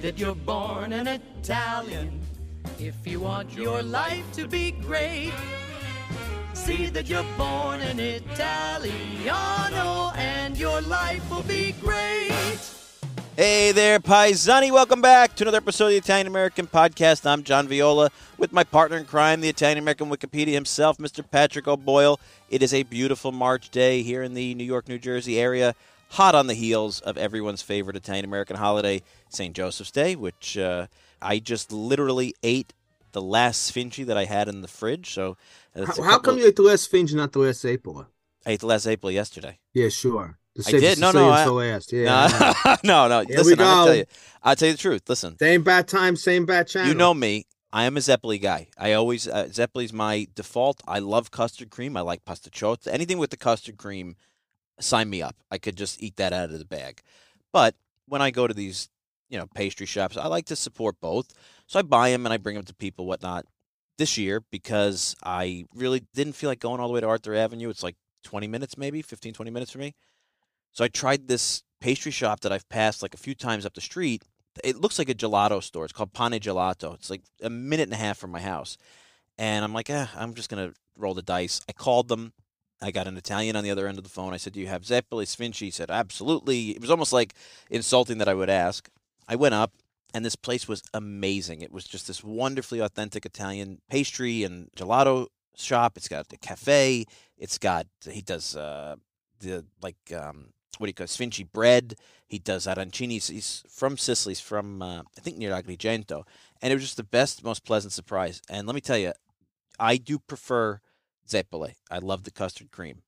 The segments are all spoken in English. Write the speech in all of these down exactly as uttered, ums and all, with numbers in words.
that you're born an Italian. If you want your life to be great, see that you're born an Italiano, and your life will be great. Hey there, Paisani. Welcome back to another episode of the Italian American Podcast. I'm John Viola with my partner in crime, the Italian American Wikipedia himself, Mister Patrick O'Boyle. It is a beautiful March day here in the New York, New Jersey area, hot on the heels of everyone's favorite Italian American holiday, Saint Joseph's Day, which uh, I just literally ate the last Sfinci that I had in the fridge. So How, how come you ate the last Sfinci, not the last April? I ate the last April yesterday. Yeah, sure. The I did. No, no. I, the last. Yeah, no, no. no. Here Listen, we go. I'm gonna tell you. I'll tell you the truth. Listen. Same bad time, same bad channel. You know me. I am a Zeppeli guy. I always uh, Zeppeli's my default. I love custard cream. I like pasticciotta. Anything with the custard cream, sign me up. I could just eat that out of the bag. But when I go to these, you know, pastry shops, I like to support both. So I buy them and I bring them to people, whatnot. This year, because I really didn't feel like going all the way to Arthur Avenue. It's like twenty minutes, maybe fifteen, twenty minutes for me. So I tried this pastry shop that I've passed like a few times up the street. It looks like a gelato store. It's called Pane Gelato. It's like a minute and a half from my house. And I'm like, eh, I'm just going to roll the dice. I called them. I got an Italian on the other end of the phone. I said, do you have Zeppeli, Sfinci? He said, absolutely. It was almost like insulting that I would ask. I went up, and this place was amazing. It was just this wonderfully authentic Italian pastry and gelato shop. It's got a cafe. It's got, he does uh, the, like, um, what do you call it, Sfinci bread. He does arancini. He's, he's from Sicily. He's from, uh, I think, near Agrigento. And it was just the best, most pleasant surprise. And let me tell you, I do prefer Zeppeli. I love the custard cream.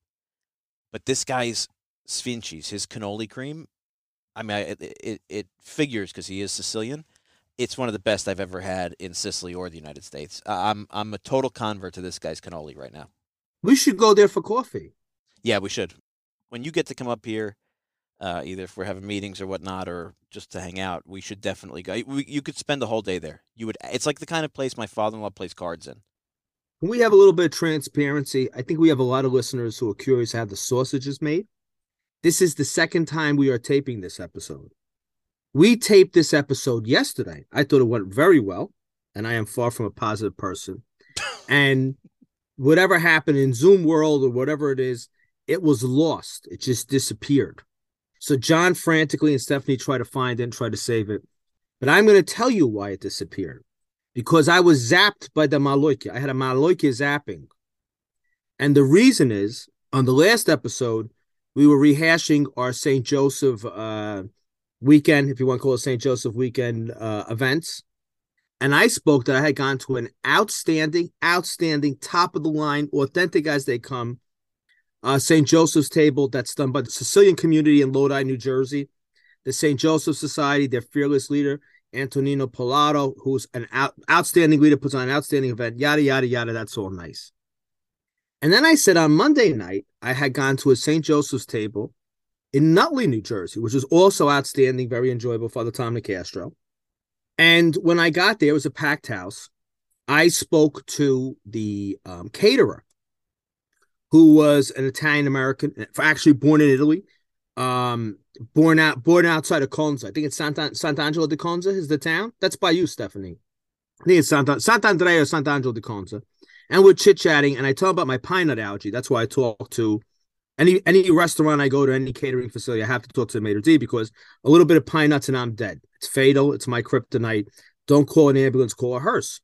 But this guy's Sfinci's, his cannoli cream, I mean, it, it, it figures because he is Sicilian. It's one of the best I've ever had in Sicily or the United States. I'm I'm a total convert to this guy's cannoli right now. We should go there for coffee. Yeah, we should. When you get to come up here, uh, either if we're having meetings or whatnot, or just to hang out, we should definitely go. We, you could spend the whole day there. You would. It's like the kind of place my father-in-law plays cards in. Can we have a little bit of transparency? I think we have a lot of listeners who are curious how the sausage is made. This is the second time we are taping this episode. We taped this episode yesterday. I thought it went very well, and I am far from a positive person. And whatever happened in Zoom world or whatever it is, it was lost. It just disappeared. So John frantically and Stephanie try to find it and try to save it. But I'm going to tell you why it disappeared. Because I was zapped by the Maloika. I had a Maloika zapping. And the reason is, on the last episode, we were rehashing our Saint Joseph uh, weekend, if you want to call it Saint Joseph weekend uh, events. And I spoke that I had gone to an outstanding, outstanding, top-of-the-line, authentic as they come, uh, Saint Joseph's table that's done by the Sicilian community in Lodi, New Jersey, the Saint Joseph Society, their fearless leader, Antonino Polato, who's an out, outstanding leader, puts on an outstanding event, yada, yada, yada. That's all nice. And then I said on Monday night, I had gone to a Saint Joseph's table in Nutley, New Jersey, which was also outstanding, very enjoyable, Father Tom Nicastro. And when I got there, it was a packed house. I spoke to the um, caterer, who was an Italian-American, actually born in Italy, um, born out, born outside of Conza. I think it's Sant- Sant'Angelo di Conza is the town. That's by you, Stephanie. I think it's Sant- Sant'Andrea or Sant'Angelo di Conza. And we're chit-chatting, and I tell him about my pine nut allergy. That's why I talk to any any restaurant I go to, any catering facility, I have to talk to the maitre d' because a little bit of pine nuts and I'm dead. It's fatal. It's my kryptonite. Don't call an ambulance, call a hearse.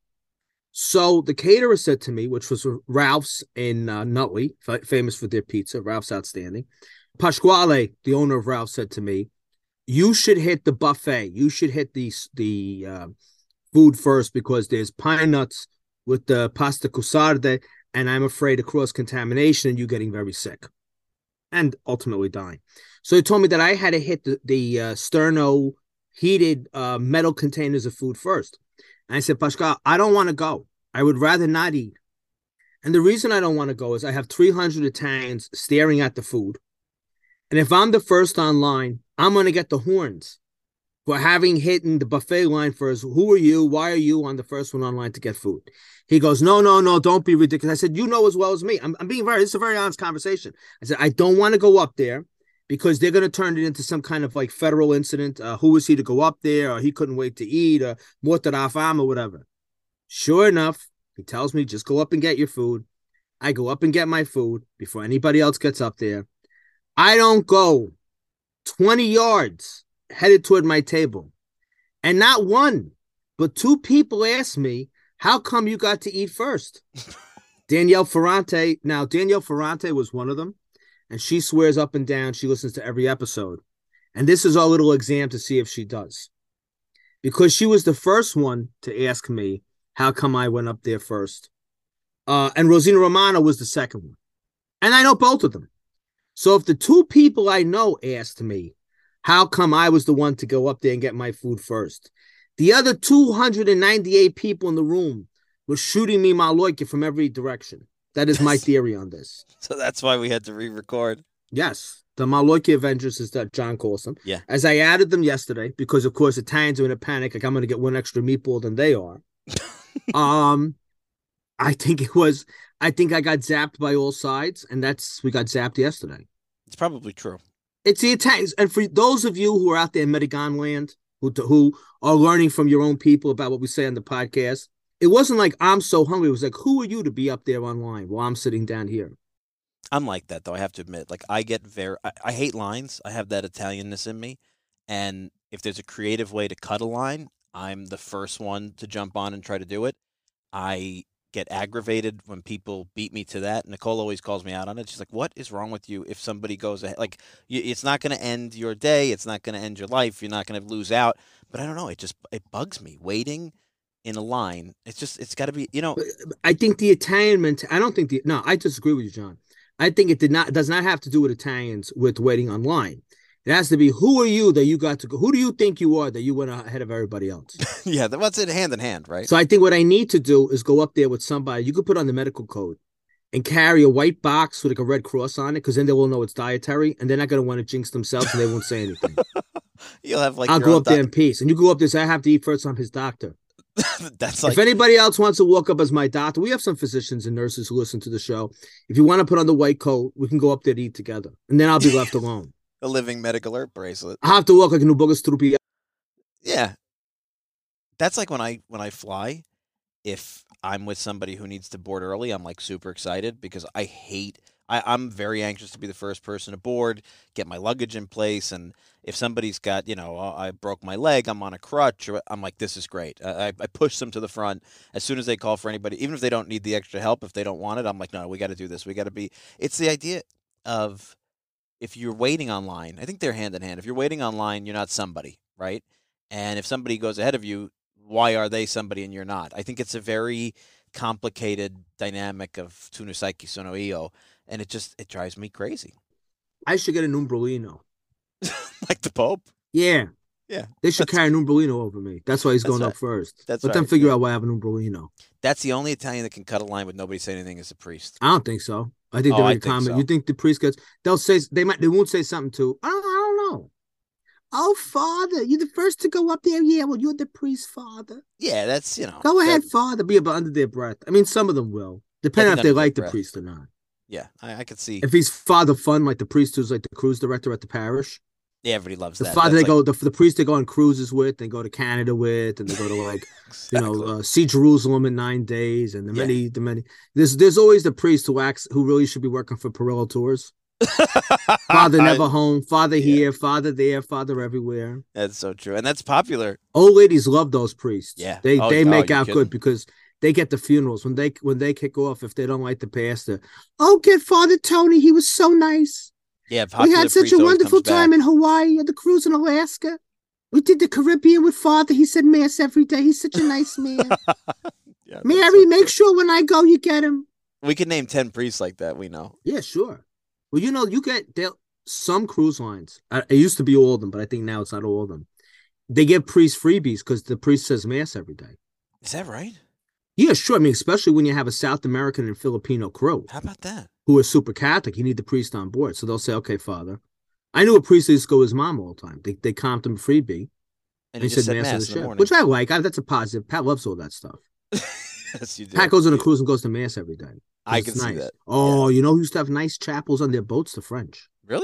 So the caterer said to me, which was Ralph's in uh, Nutley, f- famous for their pizza. Ralph's outstanding. Pasquale, the owner of Ralph, said to me, you should hit the buffet. You should hit the, the uh, food first because there's pine nuts with the pasta cusarde, and I'm afraid of cross-contamination and you getting very sick and ultimately dying. So he told me that I had to hit the, the uh, sterno heated uh, metal containers of food first. And I said, Pascal, I don't want to go. I would rather not eat. And the reason I don't want to go is I have three hundred Italians staring at the food. And if I'm the first online, I'm going to get the horns for having hidden the buffet line first. Who are you? Why are you on the first one online to get food? He goes, no, no, no, don't be ridiculous. I said, you know as well as me. I'm, I'm being very, it's a very honest conversation. I said, I don't want to go up there because they're going to turn it into some kind of like federal incident. Uh, who was he to go up there, or he couldn't wait to eat, or mortar fam, or whatever. Sure enough, he tells me, just go up and get your food. I go up and get my food before anybody else gets up there. I don't go twenty yards headed toward my table. And not one, but two people asked me, how come you got to eat first? Danielle Ferrante. Now, Danielle Ferrante was one of them. And she swears up and down she listens to every episode. And this is our little exam to see if she does. Because she was the first one to ask me, how come I went up there first? Uh, and Rosina Romano was the second one. And I know both of them. So if the two people I know asked me, how come I was the one to go up there and get my food first? The other two hundred ninety-eight people in the room were shooting me Maloika from every direction. That is my theory on this. So that's why we had to re-record. Yes. The Maloika Avengers is that John calls them. Yeah. As I added them yesterday, because of course Italians are in a panic, like I'm going to get one extra meatball than they are. um, I think it was, I think I got zapped by all sides, and that's, we got zapped yesterday. It's probably true. It's the Italians. And for those of you who are out there in Medigan land, who, who are learning from your own people about what we say on the podcast, it wasn't like I'm so hungry. It was like, who are you to be up there online while I'm sitting down here? I'm like that, though, I have to admit. Like, I get very... I, I hate lines. I have that Italianness in me. And if there's a creative way to cut a line, I'm the first one to jump on and try to do it. I get aggravated when people beat me to that. Nicole always calls me out on it. She's like, what is wrong with you if somebody goes ahead? Like, you, it's not going to end your day. It's not going to end your life. You're not going to lose out. But I don't know. It just... It bugs me. Waiting... in a line, it's just, it's got to be, you know. I think the Italian mentality, I don't think the, no, I disagree with you, John. I think it did not, does not have to do with Italians with waiting online. It has to be, who are you that you got to go? Who do you think you are that you went ahead of everybody else? Yeah, that's it hand in hand, right? So I think what I need to do is go up there with somebody. You could put on the medical code and carry a white box with like a red cross on it, because then they will know it's dietary, and they're not going to want to jinx themselves, and they won't say anything. You'll have like, I'll your go own up there doc- in peace. And you go up there and say, I have to eat first. I'm his doctor. That's like, if anybody else wants to walk up as my doctor, we have some physicians and nurses who listen to the show. If you want to put on the white coat, we can go up there to eat together, and then I'll be left alone. a living medical alert bracelet. I have to walk like a new bogus strupi. Yeah, that's like when I when I fly. If I'm with somebody who needs to board early, I'm like super excited because I hate. I, I'm very anxious to be the first person aboard, get my luggage in place, and if somebody's got, you know, uh, I broke my leg, I'm on a crutch, or I'm like, this is great. I, I push them to the front as soon as they call for anybody, even if they don't need the extra help, if they don't want it, I'm like, no, we got to do this. We got to be. It's the idea of if you're waiting online, I think they're hand in hand. If you're waiting online, you're not somebody, right? And if somebody goes ahead of you, why are they somebody and you're not? I think it's a very complicated dynamic of tu non sai chi sono io, and it just it drives me crazy. I should get an umbrellino. Like the Pope? Yeah. Yeah. They should carry an umbrellino over me. That's why he's That's going right. up first. That's Let right. them figure out why I have an umbrellino. That's the only Italian that can cut a line with nobody saying anything is a priest. I don't think so. I think Oh, they're I in a think comment. so. You think the priest gets? They'll say they might. They won't say something to. I don't, I don't know. Oh, Father, you're the first to go up there. Yeah, well, you're the priest, Father. Yeah, that's, you know. Go ahead, that- Father. Be about under their breath. I mean, some of them will, depending think if they under their like the breath. priest or not. Yeah, I, I could see. If he's Father Fun, like the priest who's like the cruise director at the parish, Yeah, everybody loves the that. father That's they like- go, the, the priest they go on cruises with, they go to Canada with, and they go to like Exactly. you know uh, see Jerusalem in nine days, and the Yeah. many, the many. There's there's always the priest who acts who really should be working for Perillo Tours. Father never home, Father Yeah. here, Father there, Father everywhere. That's so true, and that's popular. Old ladies love those priests. Yeah. they Oh, they oh, make you out kidding? good because they get the funerals when they when they kick off. If they don't like the pastor, oh, get Father Tony. He was so nice. Yeah, We popular had such priest a always wonderful comes back. time in Hawaii at the cruise in Alaska. We did the Caribbean with Father. He said mass every day. He's such a nice man. Yeah, that's Mary, so make true. sure when I go, you get him. We could name ten priests like that. We know. Yeah, sure. Well, you know, you get they'll- some cruise lines. I, it used to be all of them, but I think now it's not all of them. They give priests freebies because the priest says mass every day. Is that right? Yeah, sure. I mean, especially when you have a South American and Filipino crew How about that? who are super Catholic, you need the priest on board. So they'll say, okay, Father. I knew a priest that used to go with his mom all the time. They they comped him a freebie. And And he he just said said mass in the mass in the ship, morning. which I like. I, that's a positive. Pat loves all that stuff. Yes, you do. Pat goes on a You- cruise and goes to mass every day. I It's can see nice. that. Oh, you know who used to have nice chapels on their boats? The French. Really?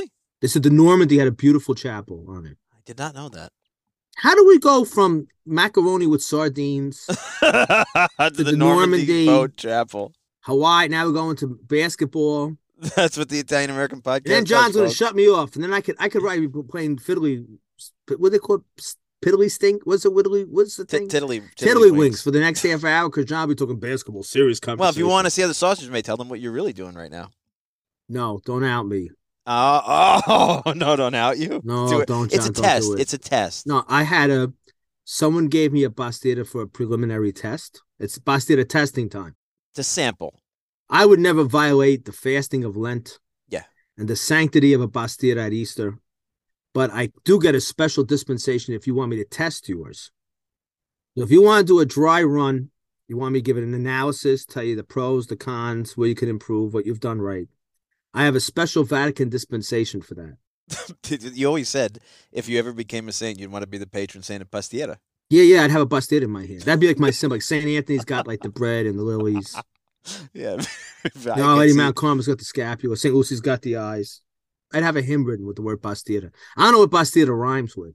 They said the Normandy had a beautiful chapel on it. I did not know that. How do we go from macaroni with sardines to to the, the Normandy, Normandy, Boat Chapel. Hawaii? Now we're going to basketball. That's what the Italian American podcast. And then John's going to folks. shut me off, and then I could I could write playing fiddly. What they call it? Piddly stink? What's it? Whittly? What's the T- thing? tiddly, Tiddly, tiddly wings. wings. for the next half hour because John will be talking basketball, serious conversation. Well, if you want to see how the sausage is made, tell them what you're really doing right now. No, don't out me. Uh, oh, no, don't out you. No, do it. don't, It's John, a don't test. do it. It's a test. No, I had a, someone gave me a Bastida for a preliminary test. It's Bastida testing time. It's a sample. I would never violate the fasting of Lent. Yeah. And the sanctity of a Bastida at Easter. But I do get a special dispensation if you want me to test yours. So if you want to do a dry run, you want me to give it an analysis, tell you the pros, the cons, where you can improve, what you've done right. I have a special Vatican dispensation for that. You always said if you ever became a saint, you'd want to be the patron saint of Pastiera. Yeah, yeah, I'd have a Bastida in my hand. That'd be like my symbol. Like Saint Anthony's got like the bread and the lilies. Yeah. No, Lady Mount Carmel's got the scapula. Saint Lucy's got the eyes. I'd have a hymn written with the word Bastida. I don't know what Bastida rhymes with.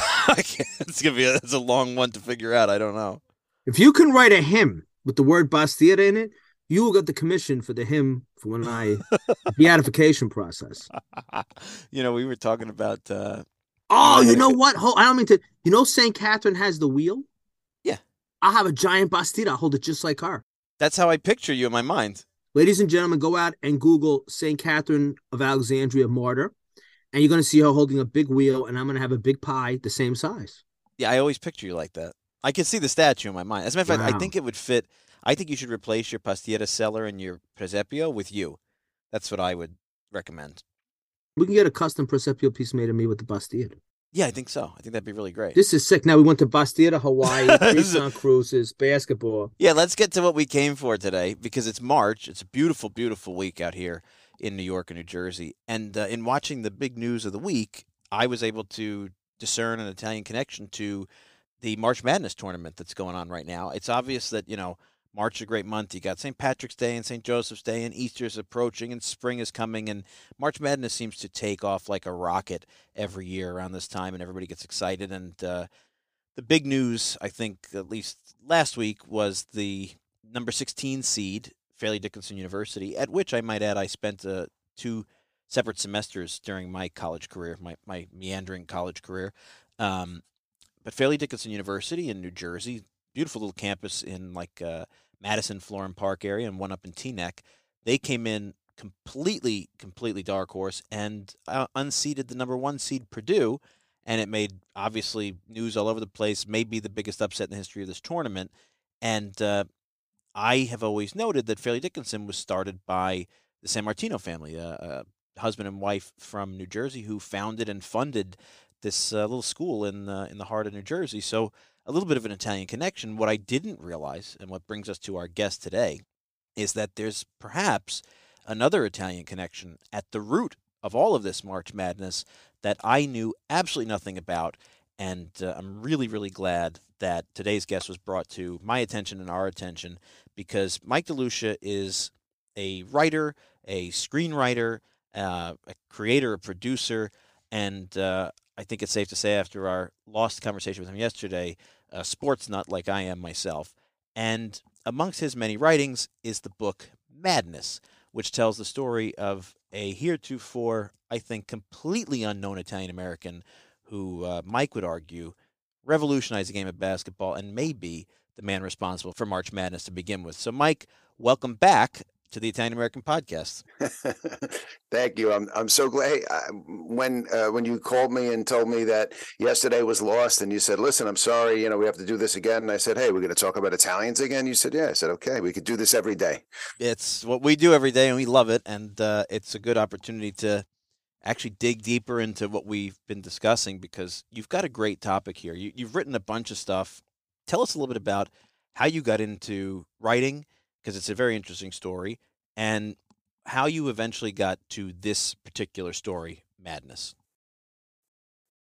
It's gonna be a, it's a long one to figure out. I don't know. If you can write a hymn with the word Bastida in it, you will get the commission for the hymn for when I the beatification process. You know, we were talking about. Uh, Oh, you know what? Hold, I don't mean to. You know, Saint Catherine has the wheel. Yeah, I'll have a giant Bastida. I'll hold it just like her. That's how I picture you in my mind. Ladies and gentlemen, go out and Google Saint Catherine of Alexandria martyr, and you're going to see her holding a big wheel, and I'm going to have a big pie the same size. Yeah, I always picture you like that. I can see the statue in my mind. As a matter of fact, Wow. I think it would fit. I think you should replace your Pastiera cellar and your presepio with you. That's what I would recommend. We can get a custom Presepio piece made of me with the Bastida. Yeah, I think so. I think that'd be really great. This is sick. Now we went to Bastida, Hawaii, Tucson cruises, basketball. Yeah, let's get to what we came for today because it's March. It's a beautiful, beautiful week out here in New York and New Jersey. And uh, in watching the big news of the week, I was able to discern an Italian connection to the March Madness tournament that's going on right now. It's obvious that, you know, March is a great month. You got Saint Patrick's Day and Saint Joseph's Day, and Easter's approaching, and spring is coming, and March Madness seems to take off like a rocket every year around this time, and everybody gets excited. And uh, the big news, I think, at least last week, was the number sixteen seed, Fairleigh Dickinson University, at which I might add I spent uh, two separate semesters during my college career, my, my meandering college career. Um, but Fairleigh Dickinson University in New Jersey, beautiful little campus in like uh, Madison, Florham Park area, and one up in Teaneck. They came in completely, completely dark horse and uh, unseated the number one seed Purdue, and it made obviously news all over the place. Maybe the biggest upset in the history of this tournament. And uh, I have always noted that Fairleigh Dickinson was started by the San Martino family, a, a husband and wife from New Jersey who founded and funded this uh, little school in uh, in the heart of New Jersey. So a little bit of an Italian connection. What I didn't realize, and what brings us to our guest today, is that there's perhaps another Italian connection at the root of all of this March Madness that I knew absolutely nothing about. And uh, I'm really, really glad that today's guest was brought to my attention and our attention, because Mike DeLucia is a writer, a screenwriter, uh, a creator, a producer, and uh, I think it's safe to say after our lost conversation with him yesterday, a sports nut like I am myself. And amongst his many writings is the book Madness, which tells the story of a heretofore, I think, completely unknown Italian-American who, uh, Mike would argue, revolutionized the game of basketball and may be the man responsible for March Madness to begin with. So, Mike, welcome back to the Italian American Podcast. Thank you. I'm I'm so glad uh, when uh, when you called me and told me that yesterday was lost, and you said, "Listen, I'm sorry, you know, we have to do this again." And I said, "Hey, we're going to talk about Italians again." You said, "Yeah." I said, "Okay, we could do this every day." It's what we do every day, and we love it, and uh, it's a good opportunity to actually dig deeper into what we've been discussing, because you've got a great topic here. You, you've written a bunch of stuff. Tell us a little bit about how you got into writing, because it's a very interesting story, and how you eventually got to this particular story, Madness.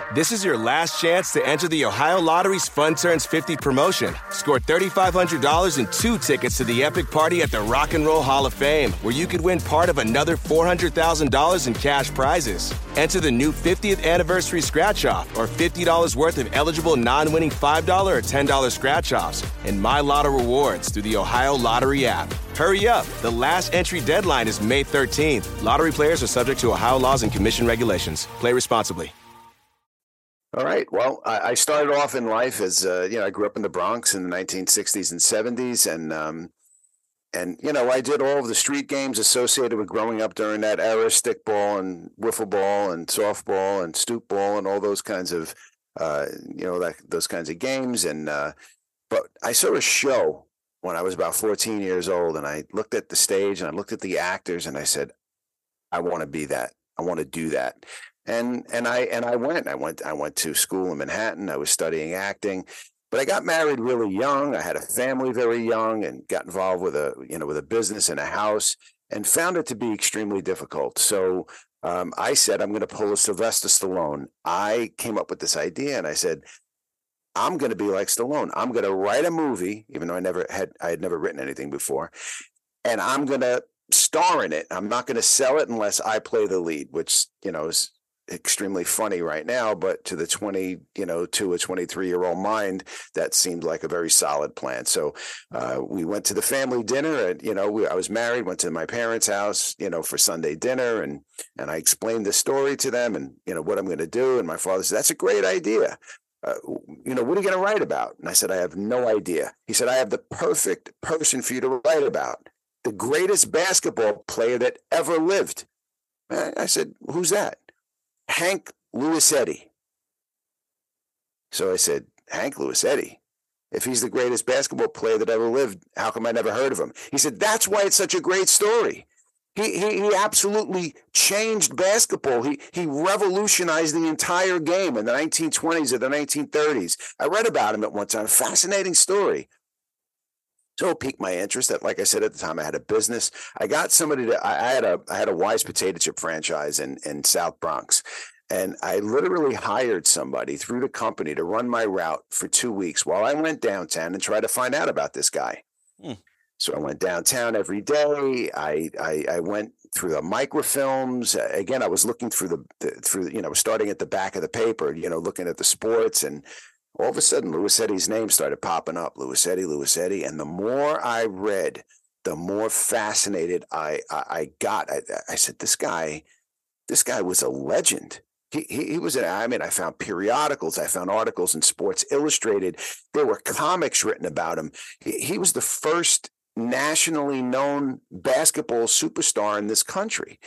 This is your last chance to enter the Ohio Lottery's Fun Turns fifty promotion. Score three thousand five hundred dollars and two tickets to the epic party at the Rock and Roll Hall of Fame, where you could win part of another four hundred thousand dollars in cash prizes. Enter the new fiftieth anniversary scratch-off or fifty dollars worth of eligible non-winning five dollars or ten dollars scratch-offs and My Lotto rewards through the Ohio Lottery app. Hurry up. The last entry deadline is May thirteenth. Lottery players are subject to Ohio laws and commission regulations. Play responsibly. All right. Well, I, I started off in life as, uh, you know, I grew up in the Bronx in the nineteen sixties and seventies. And, um, and, you know, I did all of the street games associated with growing up during that era, stickball and wiffle ball and softball and stoop ball and all those kinds of, uh, you know, that, those kinds of games. And, uh, but I saw a show when I was about fourteen years old, and I looked at the stage and I looked at the actors and I said, I want to be that. I want to do that. And and I and I went. I went. I went to school in Manhattan. I was studying acting, but I got married really young. I had a family very young, and got involved with a you know with a business and a house, and found it to be extremely difficult. So um, I said, I'm going to pull a Sylvester Stallone. I came up with this idea, and I said, I'm going to be like Stallone. I'm going to write a movie, even though I never had I had never written anything before, and I'm going to star in it. I'm not going to sell it unless I play the lead, which you know is extremely funny right now, but to the twenty, you know, to a twenty-three year old mind, that seemed like a very solid plan. So uh, we went to the family dinner, and you know, we, I was married, went to my parents' house, you know, for Sunday dinner, and and I explained the story to them, and you know what I'm going to do. And my father said, "That's a great idea. Uh, you know, what are you going to write about?" And I said, "I have no idea." He said, "I have the perfect person for you to write about. The greatest basketball player that ever lived." I said, "Who's that?" "Hank Luisetti." So I said, "Hank Luisetti? If he's the greatest basketball player that ever lived, how come I never heard of him?" He said, "That's why it's such a great story. He he, he absolutely changed basketball. He he revolutionized the entire game in the nineteen twenties or the nineteen thirties. I read about him at one time. Fascinating story." So it piqued my interest. That, like I said at the time, I had a business. I got somebody to. I, I had a. I had a Wise potato chip franchise in in South Bronx, and I literally hired somebody through the company to run my route for two weeks while I went downtown and tried to find out about this guy. Hmm. So I went downtown every day. I I, I went through the microfilms. Again, I was looking through the, the through you know starting at the back of the paper. You know, looking at the sports and. All of a sudden, Luisetti's name started popping up. Luisetti, Luisetti. And the more I read, the more fascinated I I, I got. I, I said, this guy, this guy was a legend. He, he he was an, I mean, I found periodicals. I found articles in Sports Illustrated. There were comics written about him. He, he was the first nationally known basketball superstar in this country.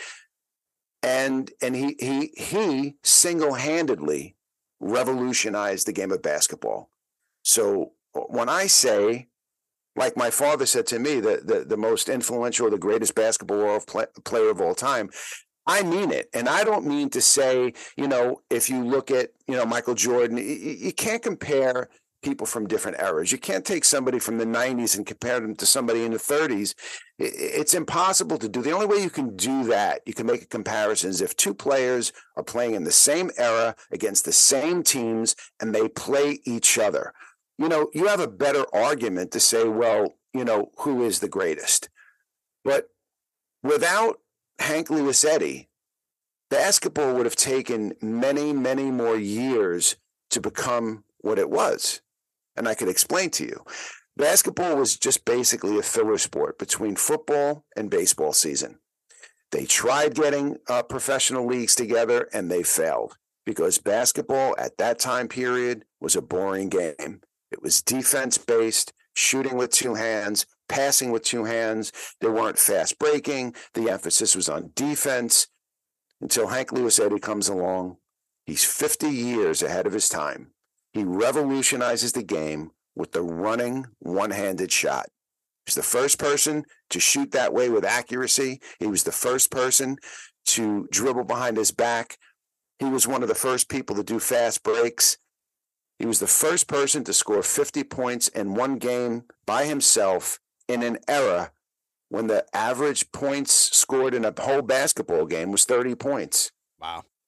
And and he he he single-handedly revolutionized the game of basketball. So when I say, like my father said to me, the, the, the most influential, the greatest basketball play, player of all time, I mean it. And I don't mean to say, you know, if you look at, you know, Michael Jordan, you, you can't compare people from different eras. You can't take somebody from the nineties and compare them to somebody in the thirties. It's impossible to do. The only way you can do that, you can make a comparison, is if two players are playing in the same era against the same teams and they play each other. You know, you have a better argument to say, well, you know, who is the greatest? But without Hank Luisetti, basketball would have taken many, many more years to become what it was. And I could explain to you. Basketball was just basically a filler sport between football and baseball season. They tried getting uh, professional leagues together, and they failed because basketball at that time period was a boring game. It was defense-based, shooting with two hands, passing with two hands. They weren't fast breaking. The emphasis was on defense until Hank Luisetti comes along. He's fifty years ahead of his time. He revolutionizes the game with the running one-handed shot. He's the first person to shoot that way with accuracy. He was the first person to dribble behind his back. He was one of the first people to do fast breaks. He was the first person to score fifty points in one game by himself in an era when the average points scored in a whole basketball game was thirty points. Wow.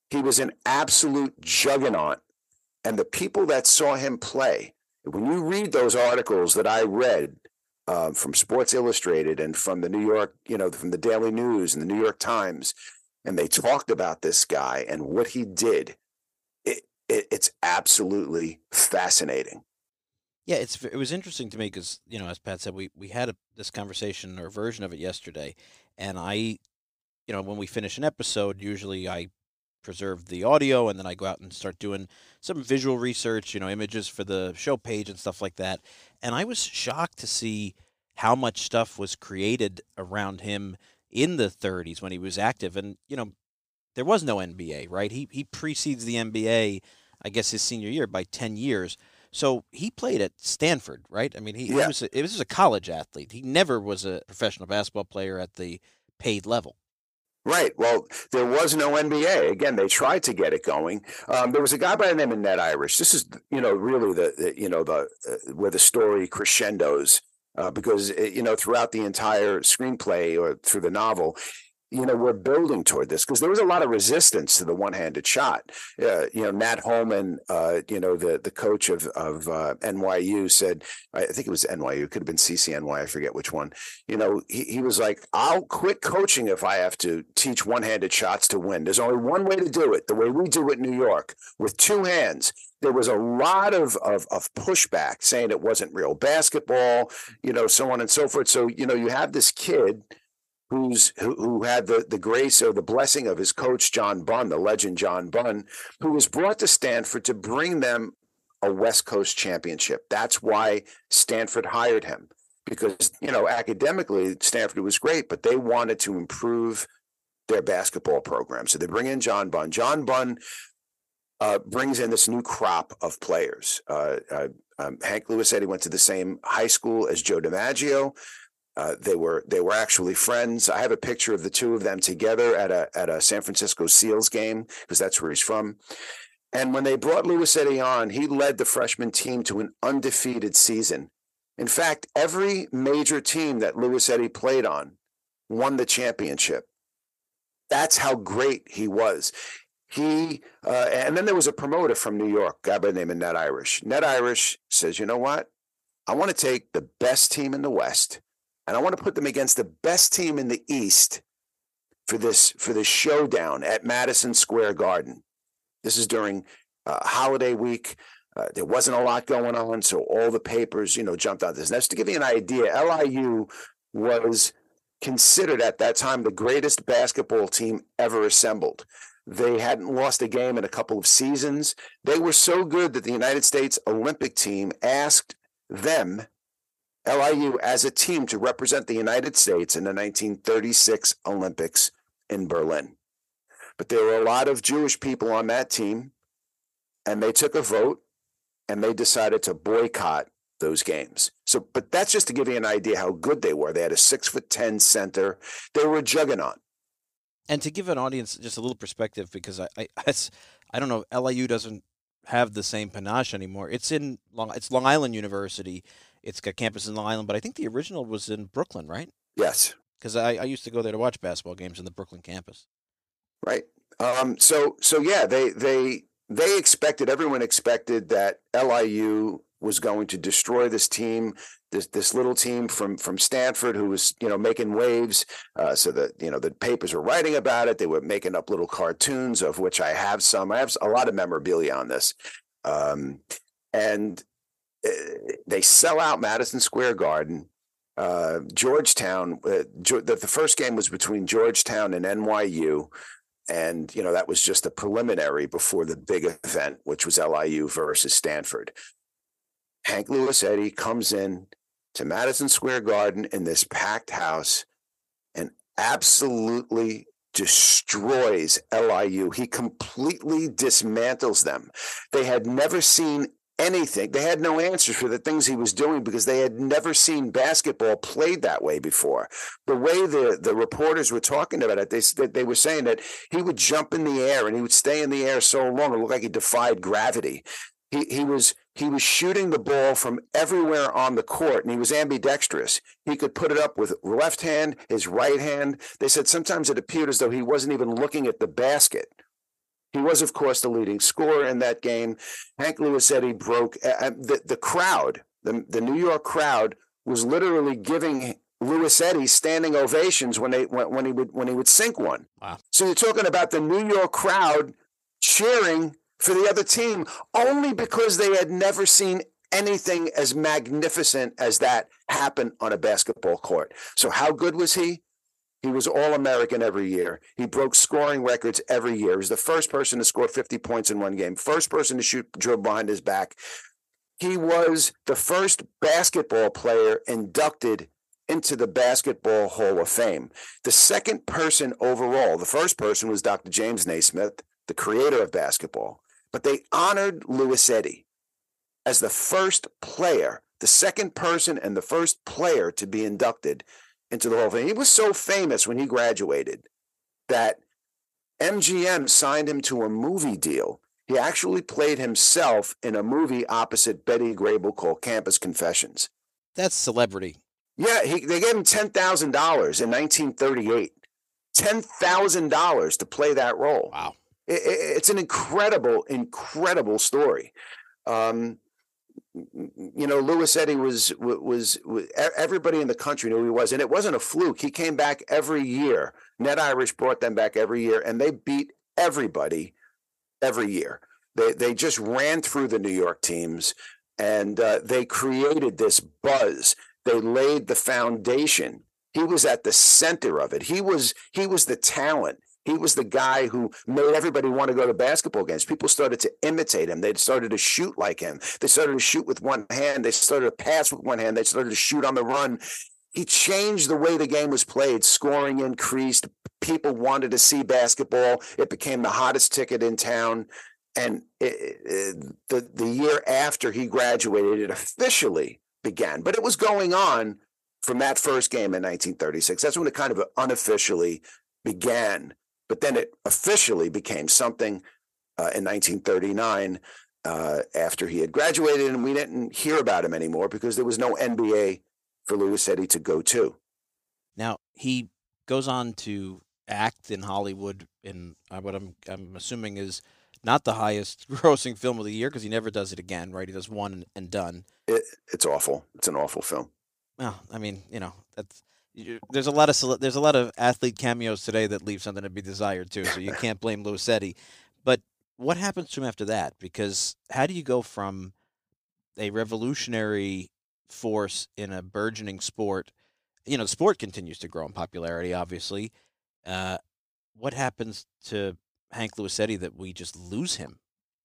He was an absolute juggernaut. And the people that saw him play, when you read those articles that I read uh, from Sports Illustrated and from the New York, you know, from the Daily News and the New York Times, and they talked about this guy and what he did, it, it, it's absolutely fascinating. Yeah, it's it was interesting to me because, you know, as Pat said, we, we had a, this conversation or a version of it yesterday, and I, you know, when we finish an episode, usually I preserve the audio, and then I go out and start doing some visual research, you know, images for the show page and stuff like that. And I was shocked to see how much stuff was created around him in the thirties when he was active. And, you know, there was no N B A, right? He he precedes the N B A, I guess, his senior year by ten years. So he played at Stanford, right? I mean, he, Yeah. he was a, it was a college athlete. He never was a professional basketball player at the paid level. Right. Well, there was no N B A. Again, they tried to get it going. Um, there was a guy by the name of Ned Irish. This is, you know, really the, the you know, the uh, where the story crescendos, uh, because, uh, you know, throughout the entire screenplay or through the novel, you know, we're building toward this because there was a lot of resistance to the one-handed shot. Uh, you know, Nat Holman, uh, you know, the the coach of of uh, N Y U said, I think it was N Y U, it could have been C C N Y, I forget which one. You know, he, he was like, I'll quit coaching if I have to teach one-handed shots to win. There's only one way to do it, the way we do it in New York, with two hands. There was a lot of, of of pushback saying it wasn't real basketball, you know, so on and so forth. So, you know, you have this kid who's who, who had the, the grace or the blessing of his coach, John Bunn, the legend John Bunn, who was brought to Stanford to bring them a West Coast championship. That's why Stanford hired him, because, you know, academically, Stanford was great, but they wanted to improve their basketball program. So they bring in John Bunn. John Bunn uh, brings in this new crop of players. Uh, uh, um, Hank Lewis said he went to the same high school as Joe DiMaggio. Uh, they were they were actually friends. I have a picture of the two of them together at a at a San Francisco Seals game because that's where he's from. And when they brought Luisetti on, he led the freshman team to an undefeated season. In fact, every major team that Luisetti played on won the championship. That's how great he was. He uh, and then there was a promoter from New York, a guy by the name of Ned Irish. Ned Irish says, you know what? I want to take the best team in the West, and I want to put them against the best team in the East for this for this showdown at Madison Square Garden. This is during uh, holiday week. Uh, there wasn't a lot going on, so all the papers, you know, jumped on this. And that's to give you an idea. L I U was considered at that time the greatest basketball team ever assembled. They hadn't lost a game in a couple of seasons. They were so good that the United States Olympic team asked them, L I U, as a team to represent the United States in the nineteen thirty-six Olympics in Berlin. But there were a lot of Jewish people on that team, and they took a vote, and they decided to boycott those games. So, but that's just to give you an idea how good they were. They had a six foot ten center. They were a juggernaut. And to give an audience just a little perspective, because I, I, it's, I don't know, L I U doesn't have the same panache anymore. It's in Long, it's Long Island University. It's got campus in Long Island, but I think the original was in Brooklyn, right? Yes. Because I, I used to go there to watch basketball games in the Brooklyn campus. Right. Um, so, so yeah, they, they, they expected, everyone expected that L I U was going to destroy this team, this this little team from from Stanford who was, you know, making waves. Uh, so that, you know, the papers were writing about it. They were making up little cartoons, of which I have some. I have a lot of memorabilia on this. Um, and uh, they sell out Madison Square Garden. Uh, Georgetown, uh, the, the first game was between Georgetown and N Y U. And, you know, that was just a preliminary before the big event, which was L I U versus Stanford. Hank Luisetti comes in to Madison Square Garden in this packed house and absolutely destroys L I U. He completely dismantles them. They had never seen anything. They had no answers for the things he was doing because they had never seen basketball played that way before. The way the, the reporters were talking about it, they, they were saying that he would jump in the air and he would stay in the air so long it looked like he defied gravity. He he was he was shooting the ball from everywhere on the court, and he was ambidextrous. He could put it up with left hand, his right hand. They said sometimes it appeared as though he wasn't even looking at the basket. He was, of course, the leading scorer in that game. Hank Luisetti broke uh, the, the crowd. The, the New York crowd was literally giving Luisetti standing ovations when they when, when he would when he would sink one. Wow. So you're talking about the New York crowd cheering for the other team only because they had never seen anything as magnificent as that happen on a basketball court. So how good was he? He was All-American every year. He broke scoring records every year. He was the first person to score fifty points in one game, first person to shoot dribble behind his back. He was the first basketball player inducted into the Basketball Hall of Fame. The second person overall, the first person was Doctor James Naismith, the creator of basketball. But they honored Luisetti as the first player, the second person and the first player to be inducted into the Hall of Fame. He was so famous when he graduated that M G M signed him to a movie deal. He actually played himself in a movie opposite Betty Grable called Campus Confessions. That's celebrity. Yeah, he, they gave him ten thousand dollars in nineteen thirty-eight. ten thousand dollars to play that role. Wow. It, it, it's an incredible, incredible story. Um, you know, Luisetti was, was, was, everybody in the country knew who he was, and it wasn't a fluke. He came back every year. Net Irish brought them back every year, and they beat everybody every year. They, they just ran through the New York teams, and uh, they created this buzz. They laid the foundation. He was at the center of it. He was, he was the talent. He was the guy who made everybody want to go to basketball games. People started to imitate him. They started to shoot like him. They started to shoot with one hand. They started to pass with one hand. They started to shoot on the run. He changed the way the game was played. Scoring increased. People wanted to see basketball. It became the hottest ticket in town. And it, it, the, the year after he graduated, it officially began. But it was going on from that first game in nineteen thirty-six. That's when it kind of unofficially began. But then it officially became something uh, in nineteen thirty-nine uh, after he had graduated, and we didn't hear about him anymore because there was no N B A for Luisetti to go to. Now, he goes on to act in Hollywood in uh, what I'm, I'm assuming is not the highest grossing film of the year because he never does it again, right? He does one and, and done. It, it's awful. It's an awful film. Well, I mean, you know, that's... There's a lot of there's a lot of athlete cameos today that leave something to be desired too, so you can't blame Luisetti. But what happens to him after that? Because how do you go from a revolutionary force in a burgeoning sport? You know, the sport continues to grow in popularity, obviously. Uh, what happens to Hank Luisetti that we just lose him?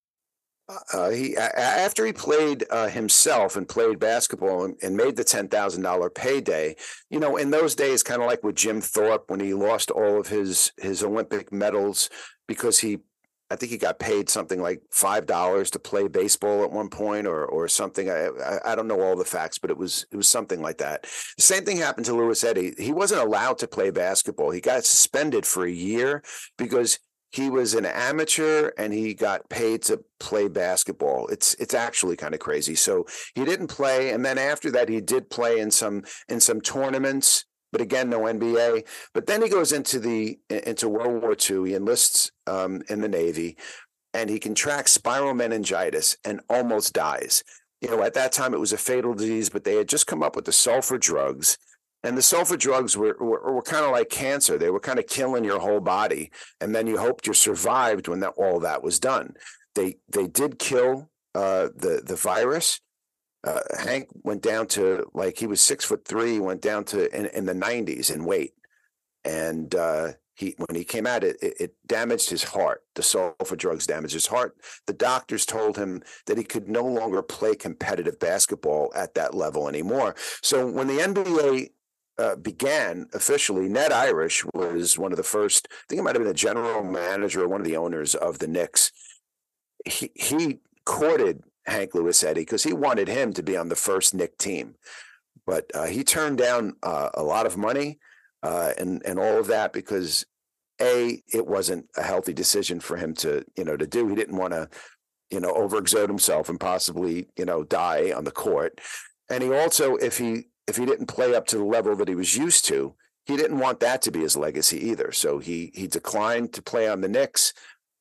Uh, he after he played uh, himself and played basketball and, and made the ten thousand dollars payday, you know, in those days, kind of like with Jim Thorpe when he lost all of his his Olympic medals because he, I think he got paid something like five dollars to play baseball at one point or or something. I, I I don't know all the facts, but it was it was something like that. The same thing happened to Luisetti. He wasn't allowed to play basketball. He got suspended for a year because he was an amateur and he got paid to play basketball. It's it's actually kind of crazy. So he didn't play, and then after that, he did play in some in some tournaments, but again, no N B A. But then he goes into the into World War Two. He enlists um, in the Navy, and he contracts spiral meningitis and almost dies. You know, at that time, it was a fatal disease, but they had just come up with the sulfur drugs. And the sulfur drugs were, were, were kind of like cancer. They were kind of killing your whole body. And then you hoped you survived when that all that was done. They they did kill uh, the, the virus. Uh, Hank went down to, like, he was six foot three, went down to in, in the nineties in weight. And uh, he when he came out, it, it, it damaged his heart. The sulfur drugs damaged his heart. The doctors told him that he could no longer play competitive basketball at that level anymore. So when the N B A Uh, began officially, Ned Irish was one of the first, I think it might have been the general manager or one of the owners of the Knicks. He, he courted Hank Luisetti because he wanted him to be on the first Knick team. But uh, he turned down uh, a lot of money uh, and, and all of that because, A, it wasn't a healthy decision for him to, you know, to do. He didn't want to, you know, overexert himself and possibly, you know, die on the court. And he also, if he, if he didn't play up to the level that he was used to, he didn't want that to be his legacy either. So he he declined to play on the Knicks.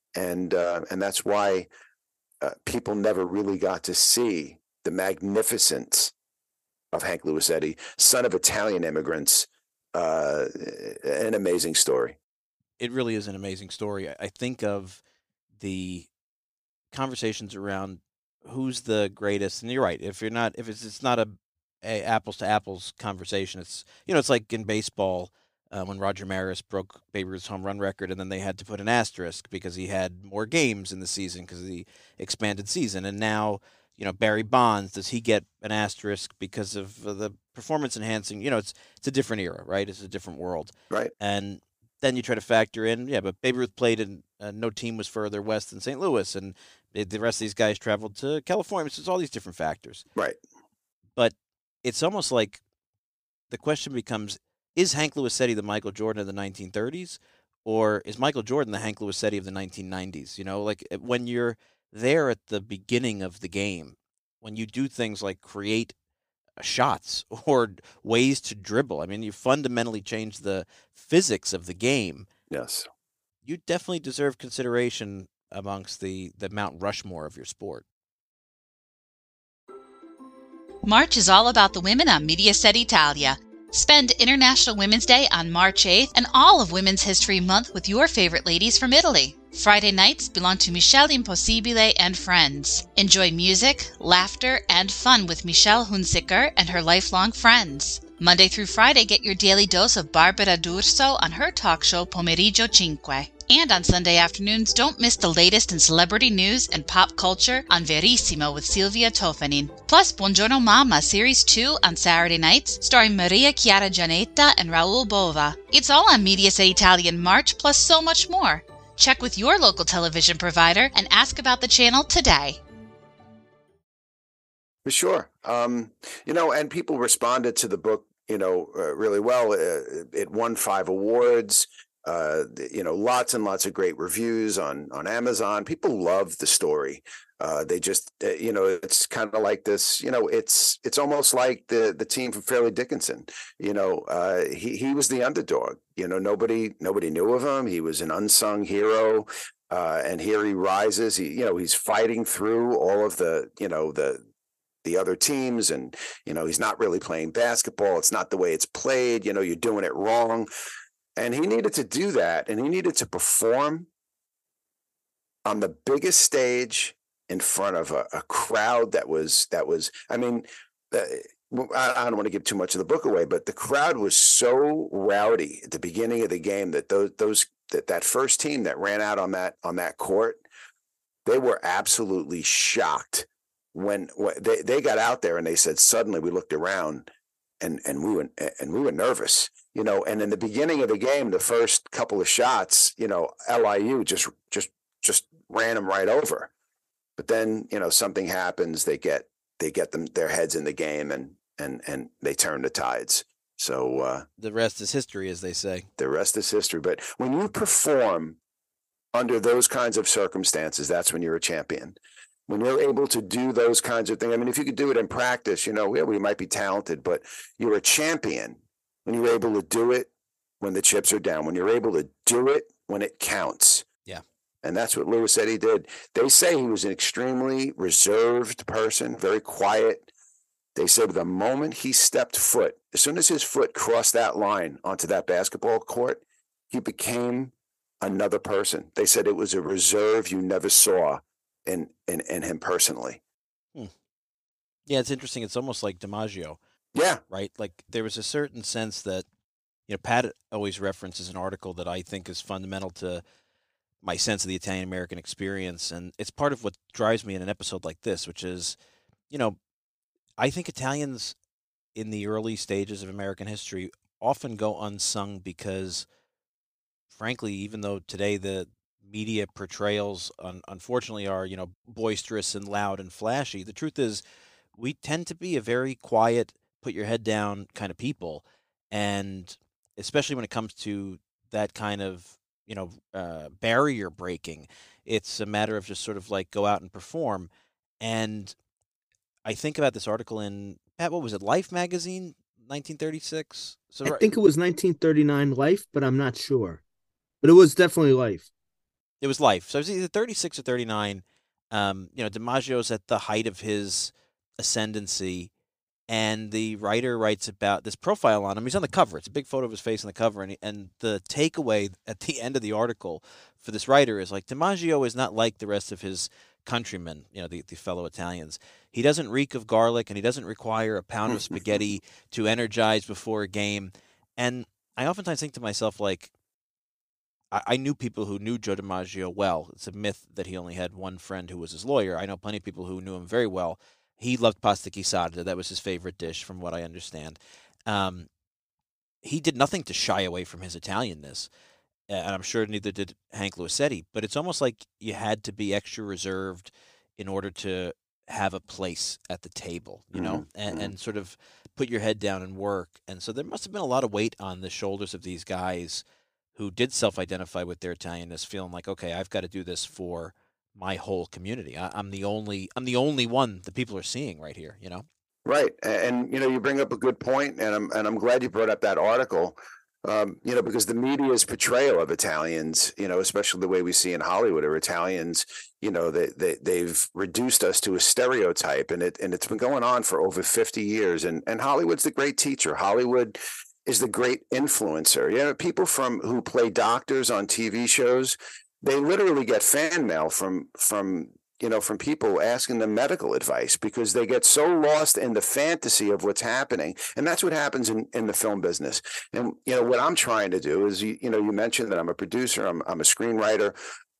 and uh, and that's why uh, people never really got to see the magnificence of Hank Luisetti, son of Italian immigrants. Uh, an amazing story. It really is an amazing story. I, I think of the conversations around who's the greatest, and you're right. If you're not, if it's it's not a, a apples to apples conversation, it's you know it's like in baseball uh, when Roger Maris broke Babe Ruth's home run record, and then they had to put an asterisk because he had more games in the season because of the expanded season, and now you know Barry Bonds, does he get an asterisk because of uh, the performance enhancing? You know, it's it's a different era, right? It's a different world, Right. and then you try to factor in, yeah, but Babe Ruth played in, uh, no team was further west than Saint Louis, and it, the rest of these guys traveled to California. So it's all these different factors. Right. But it's almost like the question becomes, is Hank Luisetti the Michael Jordan of the nineteen thirties, or is Michael Jordan the Hank Luisetti of the nineteen nineties? You know, like when you're there at the beginning of the game, when you do things like create shots or ways to dribble. I mean, you fundamentally change the physics of the game. Yes. You definitely deserve consideration amongst the, the Mount Rushmore of your sport. March is all about the women on Mediaset Italia. Spend International Women's Day on March eighth and all of Women's History Month with your favorite ladies from Italy. Friday nights belong to Michelle Impossibile and friends. Enjoy music, laughter, and fun with Michelle Hunziker and her lifelong friends. Monday through Friday, get your daily dose of Barbara D'Urso on her talk show Pomeriggio Cinque. And on Sunday afternoons, don't miss the latest in celebrity news and pop culture on Verissimo with Silvia Tofanin. Plus, Buongiorno Mama Series two on Saturday nights, starring Maria Chiara Gianetta and Raul Bova. It's all on Mediaset Italia in March, plus so much more. Check with your local television provider and ask about the channel today. For sure. Um, you know, and people responded to the book, you know, uh, really well. Uh, it won five awards. Uh, you know, lots and lots of great reviews on on Amazon. People love the story. Uh, they just, uh, you know, it's kind of like this. You know, it's it's almost like the the team from Fairleigh Dickinson. You know, uh, he he was the underdog. You know, nobody nobody knew of him. He was an unsung hero, uh, and here he rises. He, you know, he's fighting through all of the, you know, the. the other teams, and you know he's not really playing basketball. It's not the way it's played. You know, you're doing it wrong. And he needed to do that, and he needed to perform on the biggest stage in front of a, a crowd that was that was. I mean, uh, I, I don't want to give too much of the book away, but the crowd was so rowdy at the beginning of the game that those those that that first team that ran out on that on that court, they were absolutely shocked when, when they they got out there, and they said suddenly we looked around, and and we were and we were nervous. You know, and in the beginning of the game, the first couple of shots, you know, L I U just just just ran them right over. But then, you know, something happens. They get they get them their heads in the game, and and and they turn the tides. So uh, the rest is history, as they say. The rest is history. But when you perform under those kinds of circumstances, that's when you're a champion. When you're able to do those kinds of things. I mean, if you could do it in practice, you know, yeah, we might be talented, but you're a champion when you're able to do it when the chips are down, when you're able to do it when it counts. Yeah. And that's what Luisetti did. They say he was an extremely reserved person, very quiet. They said the moment he stepped foot, as soon as his foot crossed that line onto that basketball court, he became another person. They said it was a reserve you never saw in in, in him personally. Hmm. Yeah, it's interesting. It's almost like DiMaggio. Yeah. Right? Like there was a certain sense that, you know, Pat always references an article that I think is fundamental to my sense of the Italian-American experience. And it's part of what drives me in an episode like this, which is, you know, I think Italians in the early stages of American history often go unsung because, frankly, even though today the media portrayals, un- unfortunately, are, you know, boisterous and loud and flashy, the truth is we tend to be a very quiet, put your head down kind of people. And especially when it comes to that kind of, you know, uh, barrier breaking, it's a matter of just sort of like go out and perform. And I think about this article in, Pat, what was it, Life magazine, nineteen thirty-six? So I think it was nineteen thirty-nine Life, but I'm not sure. But it was definitely Life. it was life. So it was either thirty-six or thirty-nine. Um, you know, DiMaggio's at the height of his ascendancy, and the writer writes about this profile on him. He's on the cover. It's a big photo of his face on the cover, and, he, and the takeaway at the end of the article for this writer is like, DiMaggio is not like the rest of his countrymen, you know, the, the fellow Italians. He doesn't reek of garlic, and he doesn't require a pound of spaghetti to energize before a game. And I oftentimes think to myself, like, I, I knew people who knew Joe DiMaggio well. It's a myth that he only had one friend who was his lawyer. I know plenty of people who knew him very well. He loved pasta chissarda. That was his favorite dish, from what I understand. Um, he did nothing to shy away from his Italianness, and I'm sure neither did Hank Luisetti. But it's almost like you had to be extra reserved in order to have a place at the table, you know, mm-hmm. and, and sort of put your head down and work. And so there must have been a lot of weight on the shoulders of these guys who did self-identify with their Italianness, feeling like, okay, I've got to do this for my whole community. I, I'm the only, I'm the only one that people are seeing right here, you know? Right. And, you know, you bring up a good point, and I'm, and I'm glad you brought up that article, um, you know, because the media's portrayal of Italians, you know, especially the way we see in Hollywood, or Italians, you know, they, they, they've reduced us to a stereotype, and it, and it's been going on for over fifty years. And, and Hollywood's the great teacher. Hollywood is the great influencer. You know, people from who play doctors on T V shows, they literally get fan mail from, from, you know, from people asking them medical advice, because they get so lost in the fantasy of what's happening. And that's what happens in, in the film business. And, you know, what I'm trying to do is, you, you know, you mentioned that I'm a producer, I'm, I'm a screenwriter.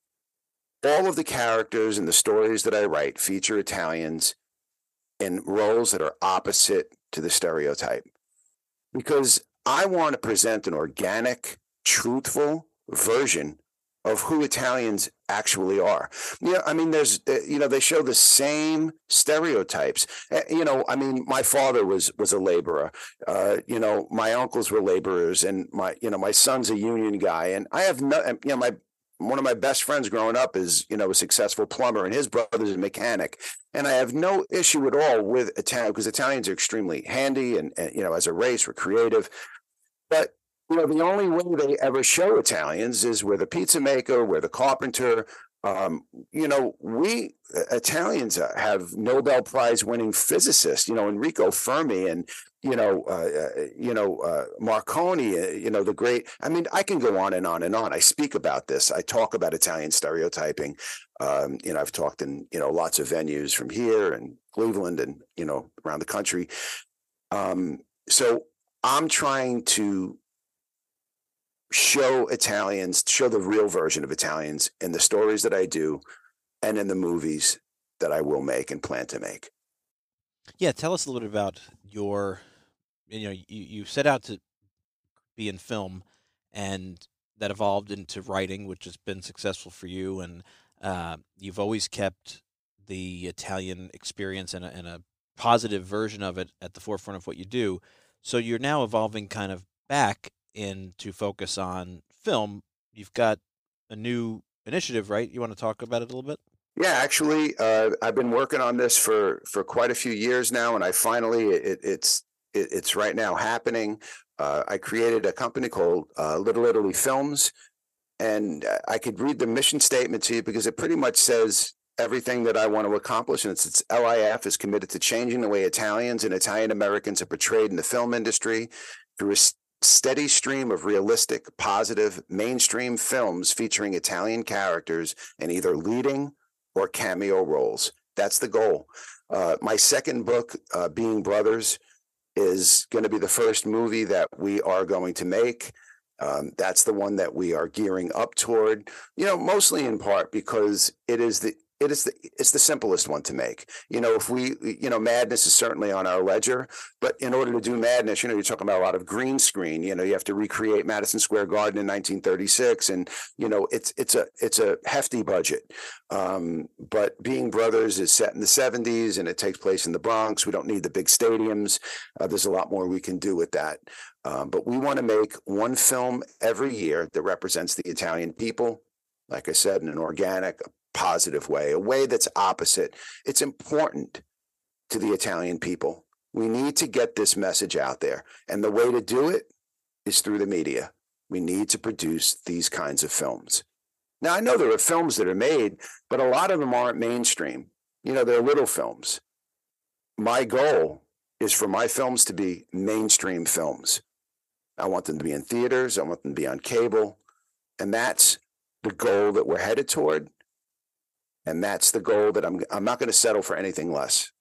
All of the characters and the stories that I write feature Italians in roles that are opposite to the stereotype, because I want to present an organic, truthful version of who Italians actually are. Yeah, I mean, there's, uh, you know, they show the same stereotypes. Uh, you know, I mean, my father was was a laborer. Uh, you know, my uncles were laborers, and my, you know, my son's a union guy, and I have no, you know, my one of my best friends growing up is, you know, a successful plumber, and his brother's a mechanic. And I have no issue at all with Italian, because Italians are extremely handy, and, and you know, as a race, we're creative. But you know, the only way they ever show Italians is we're the pizza maker, we're the carpenter. Um, you know, we Italians have Nobel Prize winning physicists, you know, Enrico Fermi, and, you know, uh, you know, uh, Marconi, uh, you know, the great, I mean, I can go on and on and on. I speak about this. I talk about Italian stereotyping. Um, you know, I've talked in, you know, lots of venues from here and Cleveland and, you know, around the country. Um, so I'm trying to show Italians, show the real version of Italians in the stories that I do and in the movies that I will make and plan to make. Yeah, tell us a little bit about your, you know, you, you set out to be in film, and that evolved into writing, which has been successful for you. And uh, you've always kept the Italian experience and a, and a positive version of it at the forefront of what you do. So you're now evolving kind of back in to focus on film. You've got a new initiative, right? You want to talk about it a little bit? Yeah, actually, uh, I've been working on this for for quite a few years now, and I finally it, it's it, it's right now happening. Uh, I created a company called uh, Little Italy Films, and I could read the mission statement to you, because it pretty much says everything that I want to accomplish. And it's, it's L I F is committed to changing the way Italians and Italian Americans are portrayed in the film industry through a steady stream of realistic, positive, mainstream films featuring Italian characters in either leading or cameo roles. That's the goal. Uh, my second book, uh, Being Brothers, is going to be the first movie that we are going to make. Um, that's the one that we are gearing up toward, you know, mostly in part because it is the It is the it's the simplest one to make. You know, if we, you know, Madness is certainly on our ledger, but in order to do Madness, you know, you're talking about a lot of green screen. You know, you have to recreate Madison Square Garden in nineteen thirty-six, and you know, it's it's a it's a hefty budget. Um, but Being Brothers is set in the seventies, and it takes place in the Bronx. We don't need the big stadiums. Uh, there's a lot more we can do with that. Um, but we want to make one film every year that represents the Italian people. Like I said, in an organic, positive way, a way that's opposite. It's important to the Italian people. We need to get this message out there. And the way to do it is through the media. We need to produce these kinds of films. Now, I know there are films that are made, but a lot of them aren't mainstream. You know, they're little films. My goal is for my films to be mainstream films. I want them to be in theaters. I want them to be on cable. And that's the goal that we're headed toward. And that's the goal that I'm, I'm not going to settle for anything less.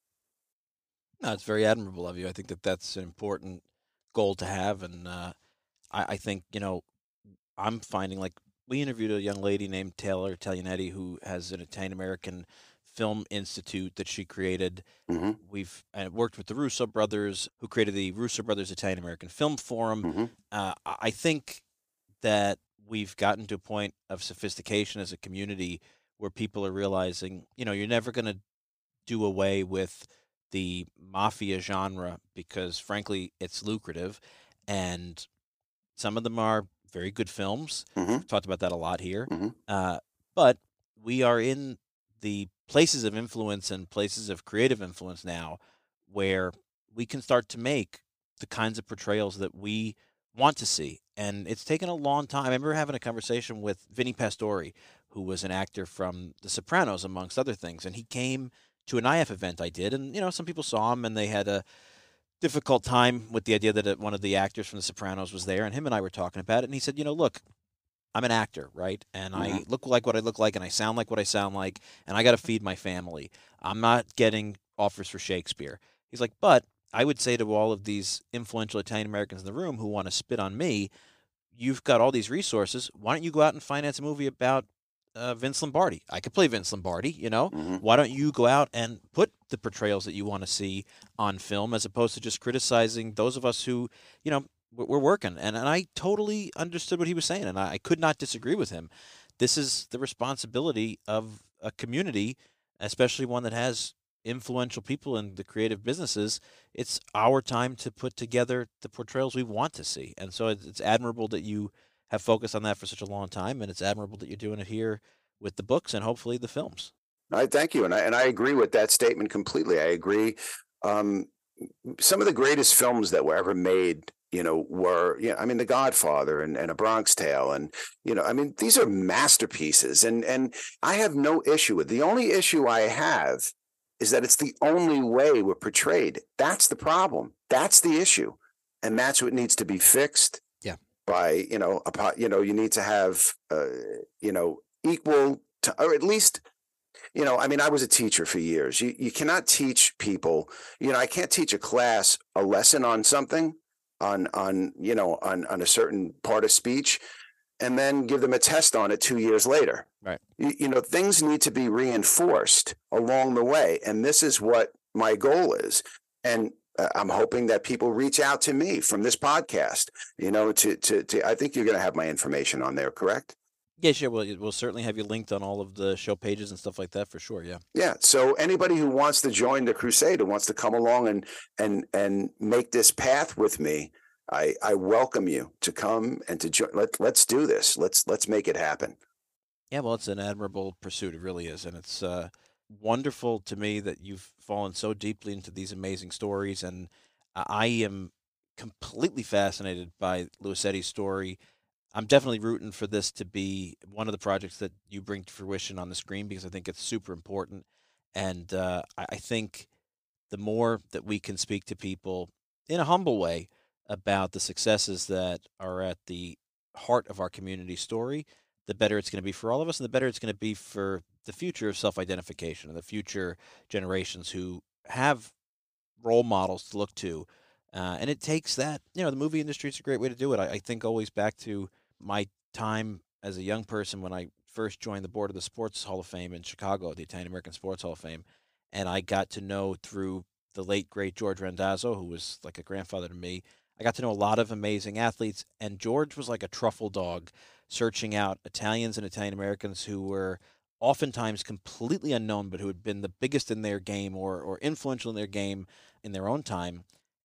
No, it's very admirable of you. I think that that's an important goal to have. And uh, I, I think, you know, I'm finding, like, we interviewed a young lady named Taylor Taglianetti who has an Italian-American film institute that she created. Mm-hmm. We've uh, worked with the Russo brothers, who created the Russo Brothers Italian-American Film Forum. Mm-hmm. Uh, I think that we've gotten to a point of sophistication as a community where people are realizing, you know, you're never going to do away with the mafia genre because, frankly, it's lucrative. And some of them are very good films. Mm-hmm. We've talked about that a lot here. Mm-hmm. Uh, but we are in the places of influence and places of creative influence now where we can start to make the kinds of portrayals that we want to see. And it's taken a long time. I remember having a conversation with Vinnie Pastore, who was an actor from The Sopranos, amongst other things. And he came to an I F event I did. And, you know, some people saw him and they had a difficult time with the idea that one of the actors from The Sopranos was there. And him and I were talking about it. And he said, you know, look, I'm an actor, right? And Mm-hmm. I look like what I look like and I sound like what I sound like. And I got to feed my family. I'm not getting offers for Shakespeare. He's like, but I would say to all of these influential Italian Americans in the room who want to spit on me, you've got all these resources. Why don't you go out and finance a movie about uh, Vince Lombardi? I could play Vince Lombardi, you know? Mm-hmm. Why don't you go out and put the portrayals that you want to see on film as opposed to just criticizing those of us who, you know, we're working. And, and I totally understood what he was saying, and I, I could not disagree with him. This is the responsibility of a community, especially one that has influential people in the creative businesses. It's our time to put together the portrayals we want to see. And so it's, it's admirable that you have focused on that for such a long time, and it's admirable that you're doing it here with the books and hopefully the films. I thank you. And I, and I agree with that statement completely. I agree. Um, some of the greatest films that were ever made, you know, were, you know, I mean, The Godfather and, and A Bronx Tale. And, you know, I mean, these are masterpieces. And, and I have no issue with, the only issue I have is that it's the only way we're portrayed. That's the problem. That's the issue. And that's what needs to be fixed. Yeah. By, you know, a, you know, you need to have, uh, you know, equal to, or at least, you know, I mean, I was a teacher for years. You, you cannot teach people, you know, I can't teach a class a lesson on something, on, on, you know, on, on a certain part of speech, and then give them a test on it two years later. Right. You, you know, things need to be reinforced along the way. And this is what my goal is. And uh, I'm hoping that people reach out to me from this podcast, you know, to, to, to I think you're going to have my information on there, correct? Yeah, sure. We'll, we'll certainly have you linked on all of the show pages and stuff like that for sure. Yeah. Yeah. So anybody who wants to join the crusade, who wants to come along and and and make this path with me, I I welcome you to come and to join. Let let's do this. Let's let's make it happen. Yeah. Well, it's an admirable pursuit. It really is, and it's uh, wonderful to me that you've fallen so deeply into these amazing stories, and I am completely fascinated by Luisetti's story. I'm definitely rooting for this to be one of the projects that you bring to fruition on the screen because I think it's super important. And uh, I, I think the more that we can speak to people in a humble way about the successes that are at the heart of our community story, the better it's going to be for all of us and the better it's going to be for the future of self-identification and the future generations who have role models to look to. Uh, and it takes that, you know, the movie industry is a great way to do it. I, I think always back to my time as a young person when I first joined the board of the Sports Hall of Fame in Chicago, the Italian American Sports Hall of Fame. And I got to know through the late, great George Randazzo, who was like a grandfather to me. I got to know a lot of amazing athletes. And George was like a truffle dog searching out Italians and Italian Americans who were oftentimes completely unknown, but who had been the biggest in their game or, or influential in their game in their own time.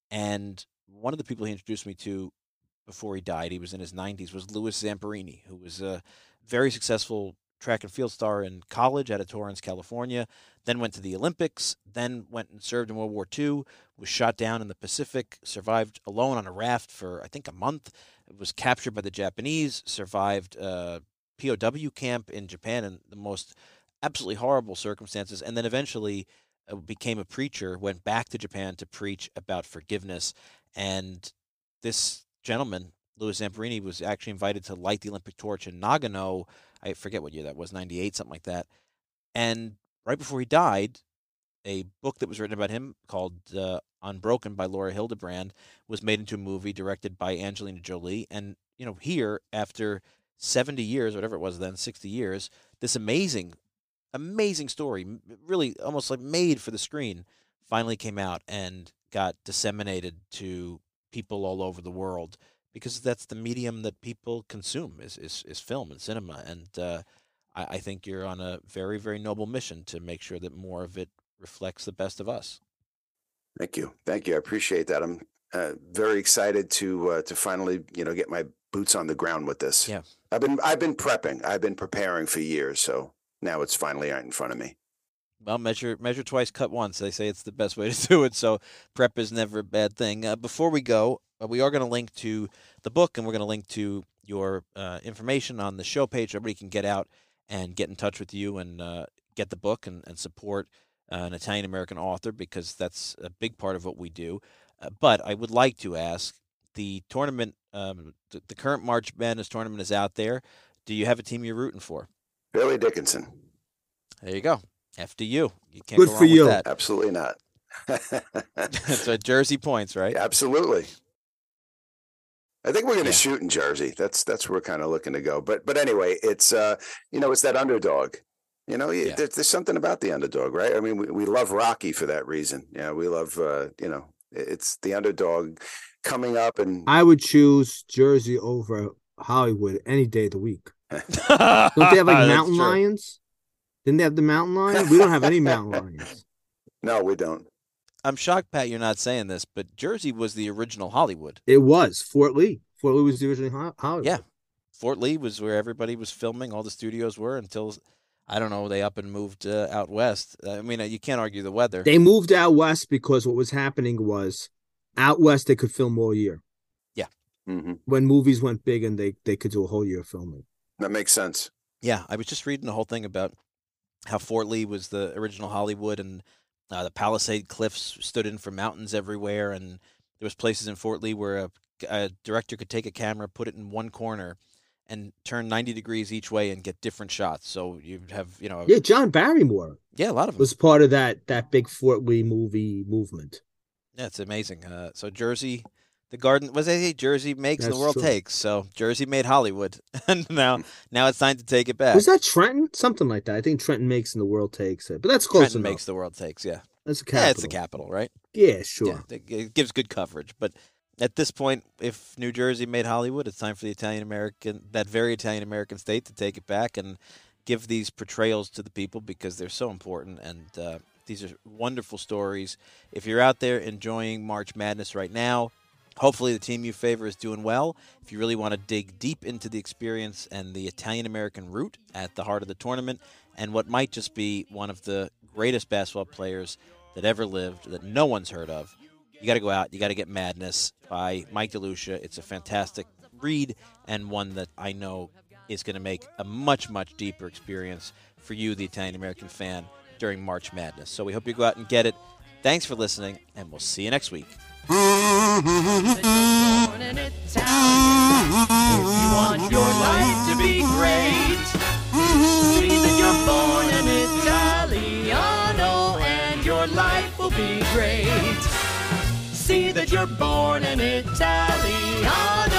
And one of the people he introduced me to before he died, he was in his nineties, was Louis Zamperini, who was a very successful track and field star in college out of Torrance, California, then went to the Olympics, then went and served in World War Two, was shot down in the Pacific, survived alone on a raft for, I think, a month, was captured by the Japanese, survived uh, P O W camp in Japan in the most absolutely horrible circumstances, and then eventually uh, became a preacher, went back to Japan to preach about forgiveness. And this gentleman, Louis Zamperini, was actually invited to light the Olympic torch in Nagano. I forget what year that was, ninety-eight, something like that. And right before he died, a book that was written about him called uh, Unbroken by Laura Hildebrand was made into a movie directed by Angelina Jolie. And, you know, here, after seventy years, whatever it was then, sixty years, this amazing, amazing story, really almost like made for the screen, finally came out and got disseminated to people all over the world, because that's the medium that people consume is is, is film and cinema. And uh, I, I think you're on a very, very noble mission to make sure that more of it reflects the best of us. Thank you. Thank you. I appreciate that. I'm uh, very excited to uh, to finally, you know, get my boots on the ground with this. Yeah. I've been I've been prepping. I've been preparing for years, so now it's finally right in front of me. Well, measure measure twice, cut once. They say it's the best way to do it, so prep is never a bad thing. Uh, before we go, uh, we are going to link to the book, and we're going to link to your uh, information on the show page. Everybody can get out and get in touch with you and uh, get the book and, and support uh, an Italian-American author, because that's a big part of what we do. Uh, but I would like to ask, the tournament, um, the, the current March Madness tournament is out there. Do you have a team you're rooting for? Fairleigh Dickinson. There you go. F D U. You can't Good go wrong for you. with that. Absolutely not. So Jersey points, right? Absolutely. I think we're going to Yeah. shoot in Jersey. That's that's where we're kind of looking to go. But but anyway, it's uh you know it's that underdog. You know, Yeah. there, there's something about the underdog, right? I mean, we, we love Rocky for that reason. Yeah, we love uh, you know it's the underdog coming up, and I would choose Jersey over Hollywood any day of the week. Don't Don't they have like mountain lions? Didn't they have the mountain lion? We don't have any mountain lions. no, we don't. I'm shocked, Pat, you're not saying this, but Jersey was the original Hollywood. It was Fort Lee. Fort Lee was the original Ho- Hollywood. Yeah. Fort Lee was where everybody was filming, all the studios were, until, I don't know, they up and moved uh, out west. I mean, uh, you can't argue the weather. They moved out west because what was happening was out west they could film all year. Mm-hmm. When movies went big and they, they could do a whole year of filming. That makes sense. Yeah, I was just reading the whole thing about how Fort Lee was the original Hollywood, and uh, the Palisade Cliffs stood in for mountains everywhere, and there was places in Fort Lee where a, a director could take a camera, put it in one corner, and turn ninety degrees each way and get different shots. So you'd have, you know, Yeah, John Barrymore yeah, a lot of them. was part of that that big Fort Lee movie movement. Yeah, it's amazing. Uh, so Jersey, the garden was I say Jersey makes That's the world true. takes. So Jersey made Hollywood, and now now it's time to take it back. Was that Trenton? Something like that. I think Trenton makes and the world takes it. But that's close Trenton enough. makes the world takes. Yeah, That's a capital. yeah, it's the capital, right? Yeah, sure. Yeah, it- it gives good coverage. But at this point, if New Jersey made Hollywood, it's time for the Italian American, that very Italian American state, to take it back and give these portrayals to the people, because they're so important. And uh, these are wonderful stories. If you're out there enjoying March Madness right now, hopefully the team you favor is doing well. If you really want to dig deep into the experience and the Italian American root at the heart of the tournament, and what might just be one of the greatest basketball players that ever lived that no one's heard of, you got to go out. You got to get Madness by Mike DeLucia. It's a fantastic read, and one that I know is going to make a much, much deeper experience for you, the Italian-American fan, during March Madness. So we hope you go out and get it. Thanks for listening, and we'll see you next week. Born in Italian. If you want your life to be great, see that you're born in Italiano, and your life will be great. See that you're born in Italiano.